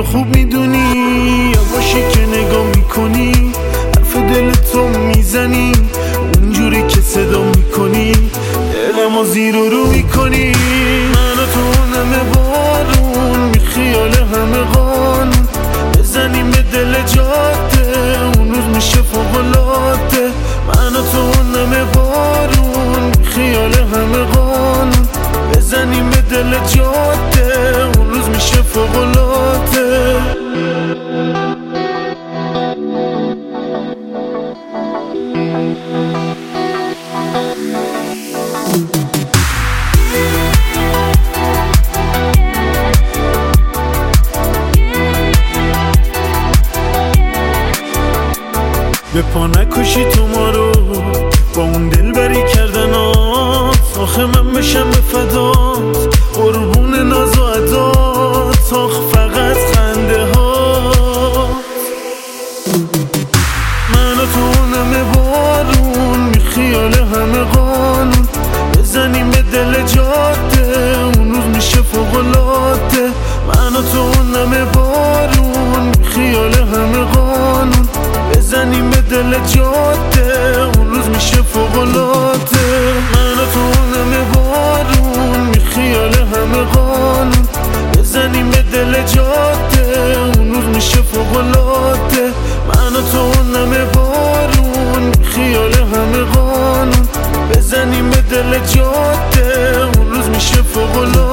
اینو خوب میدونی، یواشی که نگاه میکنی حرف دل تو میزنی، اونجوری که صدا میکنی دلمو زیر و رو میکنی. منو تو همه بارون بی خیال همه قانون بزنیم به دل جاده، اون روز میشه فوق‌العاده. منو تو همه بارون بی خیال همه قانون بزنیم به دل جاده، اون روز میشه فوق‌العاده. به پا نکشی تو ما رو با اون دل بری کردنات، آخه من بشم به فدات قربون ناز و عدات، آخ فقط خنده ها. منو تو همه بارون بی خیال همه قانون بزنیم به دل جاده، اون روز میشه فوق‌العاده. منو تو همه بارون بی خیال همه قانون بزنیم به دل جاده، اون روز میشه فوق‌العاده. منو تو همه بارون بی خیال همه قانون بزنیم به دل جاده، اون روز میشه فوق‌العاده. منو تو همه بارون بی خیال همه قانون بزنیم به دل جاده، اون روز میشه فوق‌العاده.